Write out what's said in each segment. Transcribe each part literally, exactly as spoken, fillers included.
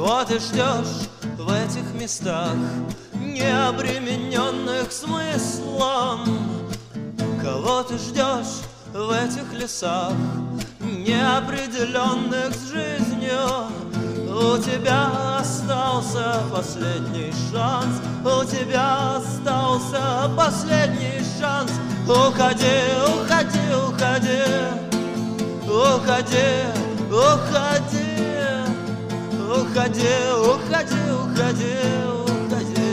Кого ты ждешь в этих местах, не обремененных смыслом? Кого ты ждешь в этих лесах, неопределенных с жизнью? У тебя остался последний шанс, у тебя остался последний шанс. Уходи, уходи, уходи, уходи, уходи, уходи, уходи, уходи, уходи.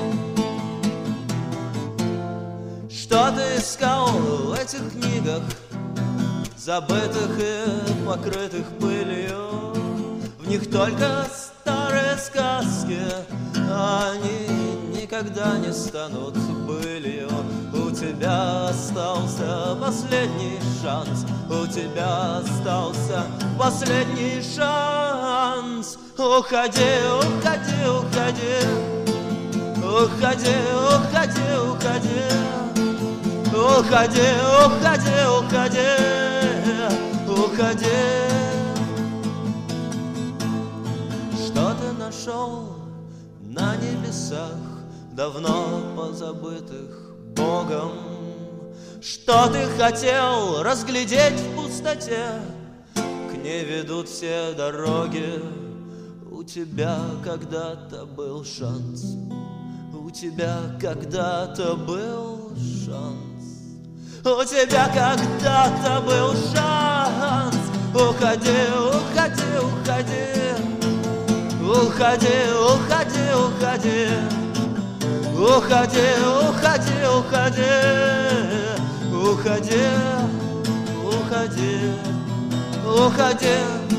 Что ты искал в этих книгах, забытых и покрытых пылью? В них только старые сказки, а они никогда не станут былью. У тебя остался последний шанс, у тебя остался последний шанс. Уходи, уходи, уходи, уходи, уходи, уходи, уходи, уходи, уходи, уходи. Что ты нашел на небесах, давно позабытых Богом? Что ты хотел разглядеть в пустоте? К ней ведут все дороги. У тебя когда-то был шанс, у тебя когда-то был шанс, у тебя когда-то был шанс. Уходи, уходи, уходи, уходи, уходи, уходи, уходи, уходи, уходи, уходи, уходи, уходи.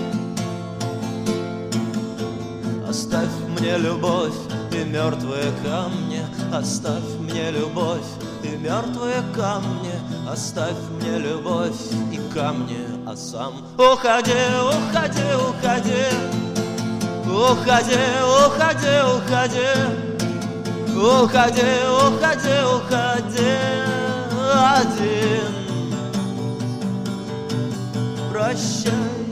Оставь мне любовь и мертвые камни, оставь мне любовь и мертвые камни, оставь мне любовь и камни, а сам уходи, уходи, уходи, уходи, уходи, уходи, уходи, уходи, уходи один. Прощай.